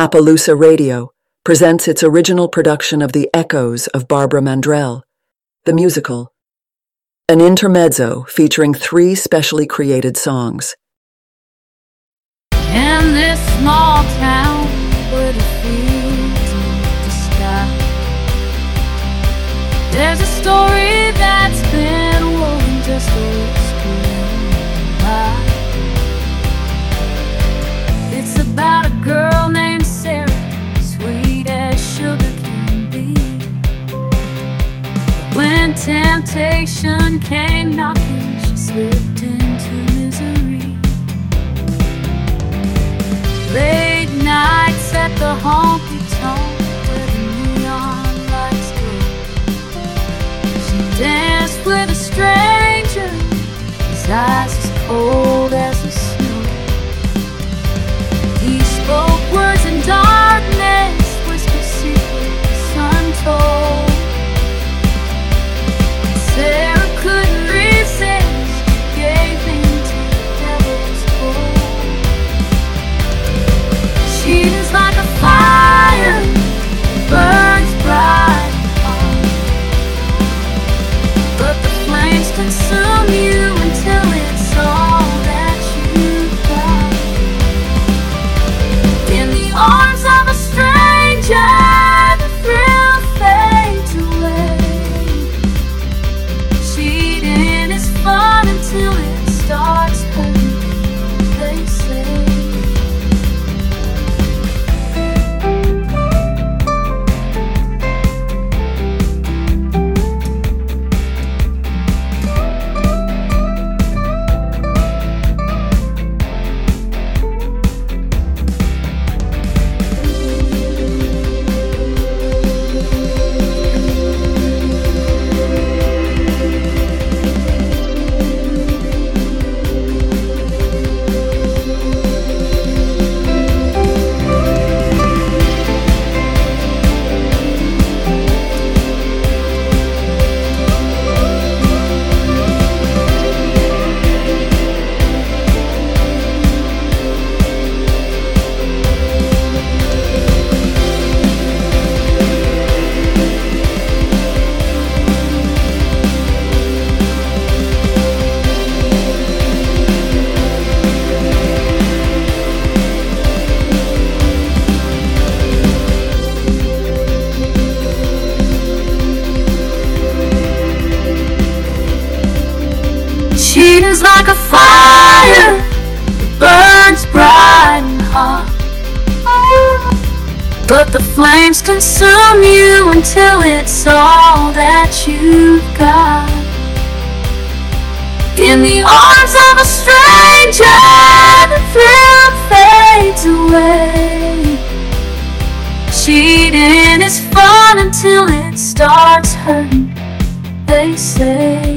Appaloosa Radio presents its original production of The Echoes of Barbara Mandrell, the musical, an intermezzo featuring 3 specially created songs. In this small town where the fields meet the sky, there's a story that's been woven just a whispering by. It's about a girl named Sarah, sweet as sugar can be. But when temptation came knocking, she slipped into misery. Late nights at the honky-tonk where the neon lights glow, she danced with a stranger, his eyes as cold as the snow. He spoke words in darkness, whispered secrets untold. Sarah couldn't resist, gave in to the devil's pull. She is like a fire, burns bright and hot, but the flames consume you until it's all that you've got. In the arms of a stranger, the thrill fades away. Cheating is fun until it starts hurting, they say. Cheating's like a fire, it burns bright and hot, but the flames consume you until it's all that you've got. In the arms of a stranger, the thrill fades away. Cheating is fun until it starts hurting, they say.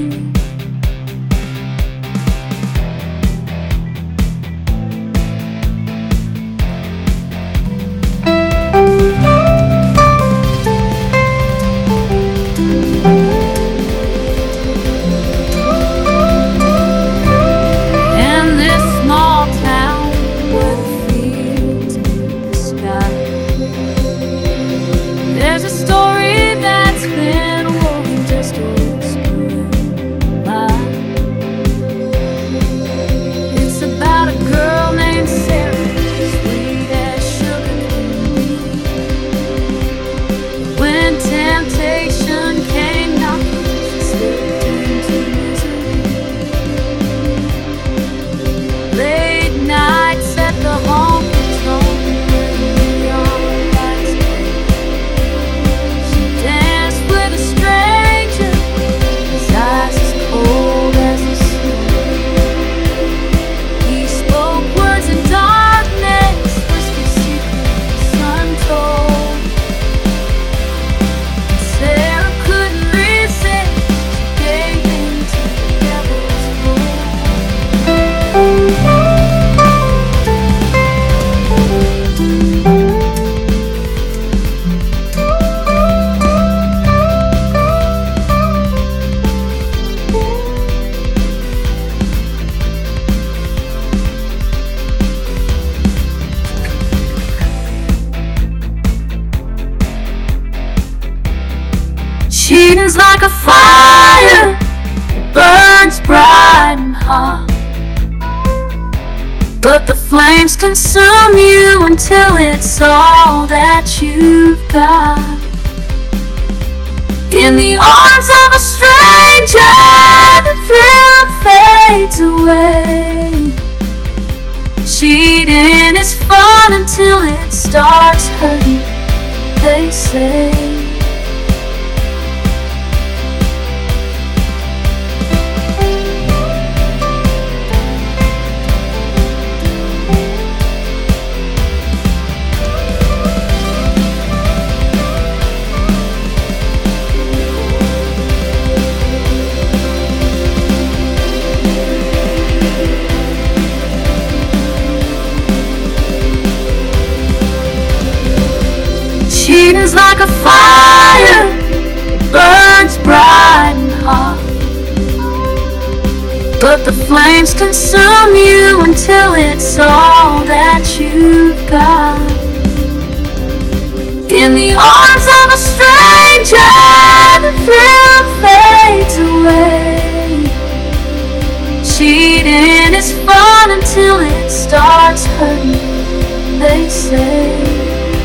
There's a story that's been woven just a whispering Cheating's like a fire, burns bright and hot, but the flames consume you until it's all that you've got. In the arms of a stranger, the thrill fades away. Cheating is fun until it starts hurting, they say. Cheating's like a fire, burns bright and hot, but the flames consume you until it's all that you've got. In the arms of a stranger, the thrill fades away. Cheating is fun until it starts hurting, they say.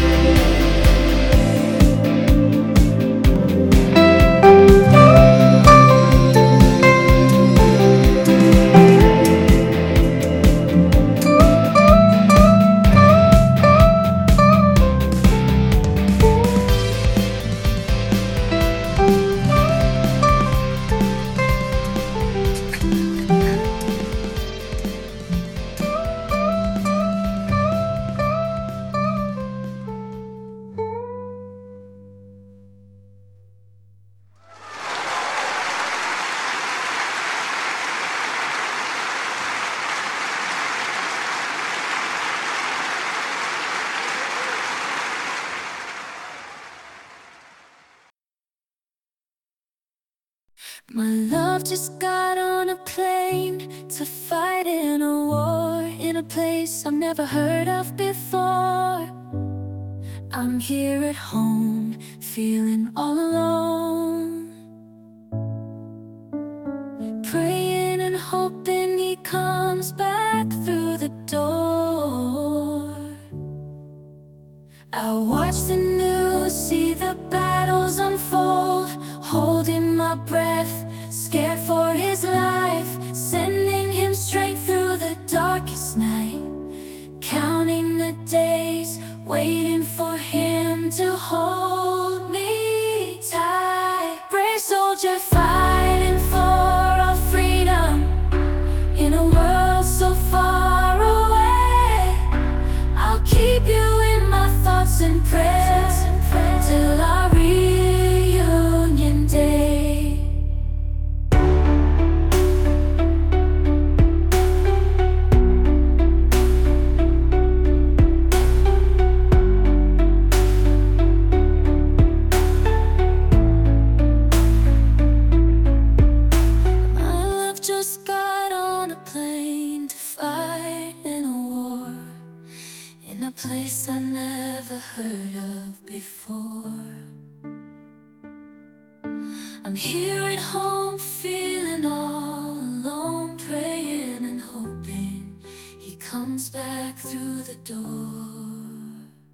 My love just got on a plane to fight in a war in a place I've never heard of before. I'm here at home, feeling all alone, praying and hoping he comes back through the door. I watch the news, see the battles unfold, holding my breath, scared for his life, sending him straight through the darkest night, counting the days, waiting for him to hold me tight. Brave soldier fighting for our freedom in a world so far away. I'll keep you in my thoughts and prayers till our reunion day. My love just got on a plane to fight in a war in a place I never heard of before. I'm here at home, feeling all alone, praying and hoping he comes back through the door.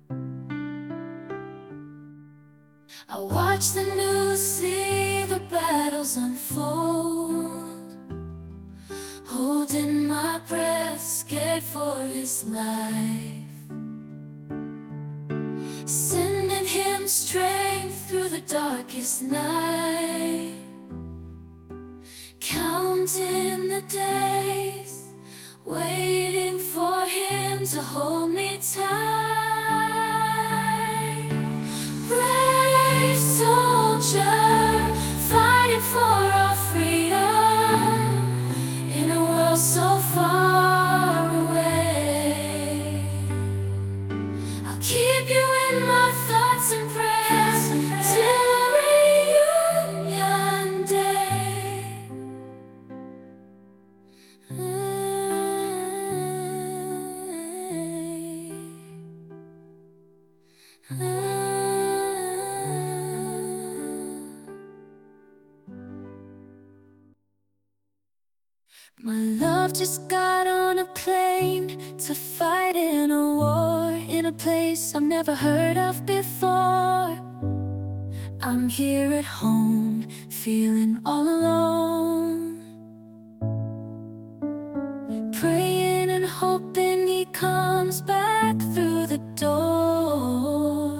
I watch the news, see the battles unfold, holding my breath, scared for his life, sending him strength through the darkest night, counting the days, waiting for him to hold me tight. Brave soldier, fighting for our freedom in a world so far away. I'll keep you in my thoughts and prayers till our reunion day. just got on a plane to fight in a war in a place I've never heard of before. I'm here at home, feeling all alone, praying and hoping he comes back through the door.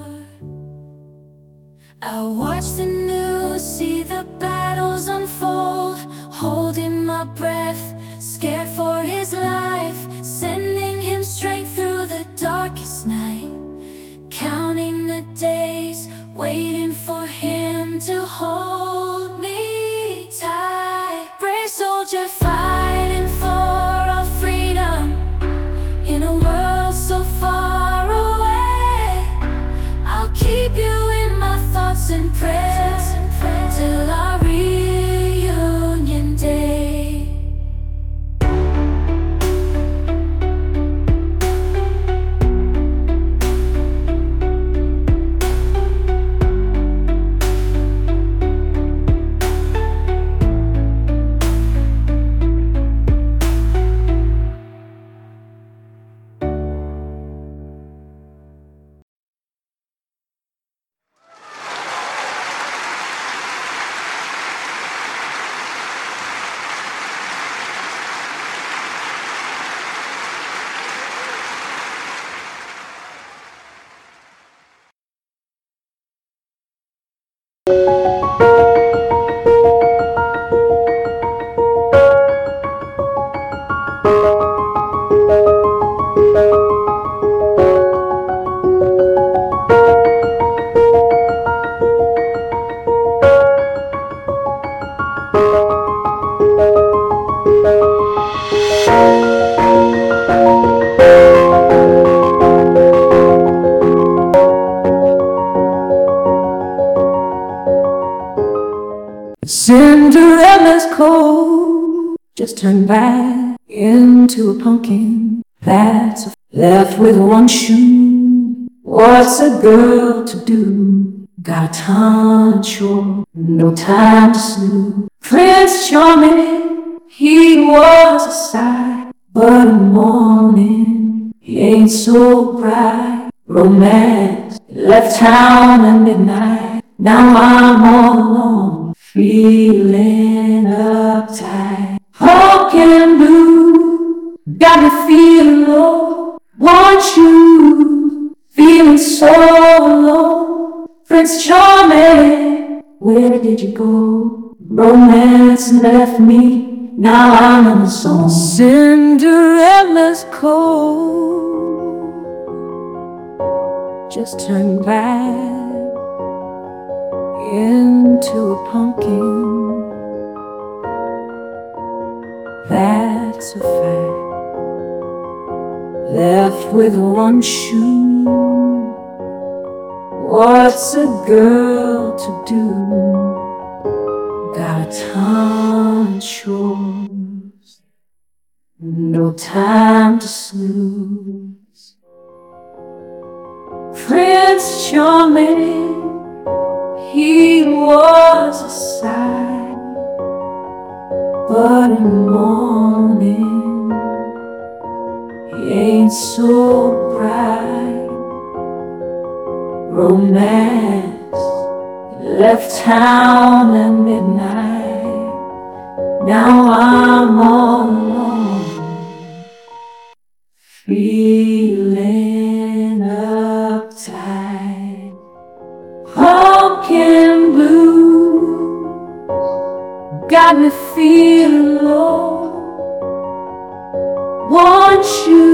I watch the news, see the battles unfold, holding my breath, scared for his life, sending him straight through the darkest night, counting the days, waiting for him to hold me tight. Brave soldier fighting for our freedom in a world so far away. I'll keep you in my thoughts and prayers till our reunion day. Cinderella's cold just turned back into a pumpkin that's left with one shoe. What's a girl to do? Got a ton of chore, no time to snooze. Prince Charming, he was a sight, but in the morning he ain't so bright. Romance left town at midnight. Now I'm all alone, feeling uptight. Hope and blue got me feeling low. Want you, feeling so alone. Prince Charming, where did you go? Romance left me, now I'm in the zone. Cinderella's cold just turned back into a pumpkin, that's a fact. Left with one shoe. What's a girl to do? Got a ton of chores, no time to snooze. Prince Charming, he was a sight, but in the morning he ain't so bright. Romance left town at midnight. Now I'm all alone, feeling uptight. Pumpkin blue got me feeling low. Want you,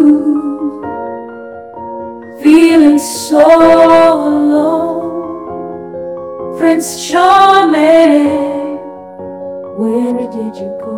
feeling so alone. Prince Charming, where did you go?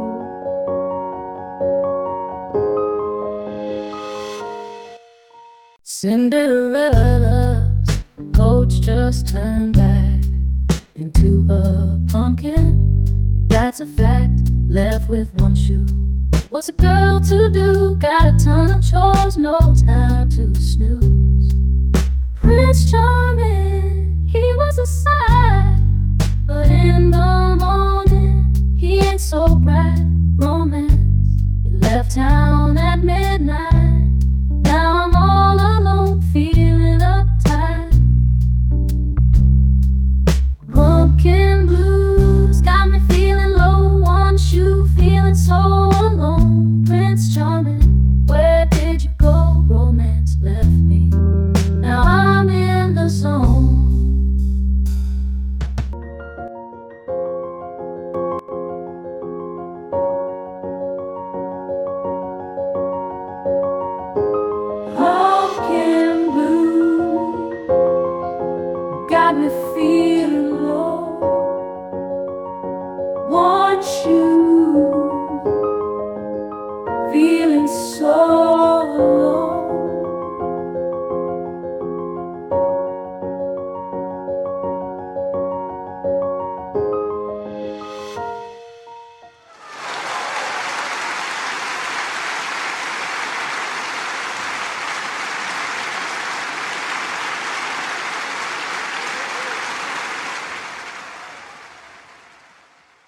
Cinderella's coach just turned back into a pumpkin, that's a fact. Left with one shoe. What's a girl to do? Got a ton of chores, no time to snooze. Prince Charming, he was a sight, but in the morning he ain't so bright. Romance got me